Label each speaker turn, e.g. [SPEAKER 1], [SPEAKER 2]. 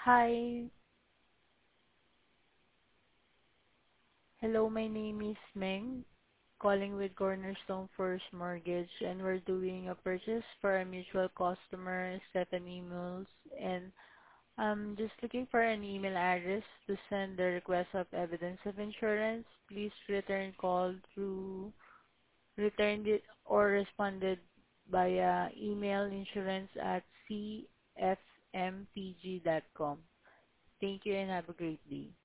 [SPEAKER 1] Hi. Hello, my name is Meng, calling with Cornerstone First Mortgage, and we're doing a purchase for a mutual customer, Stephanie Mills, and I'm just looking for an email address to send the request of evidence of insurance. Please return call through returned it or responded via email insurance@cfmpg.com. Thank you and have a great day.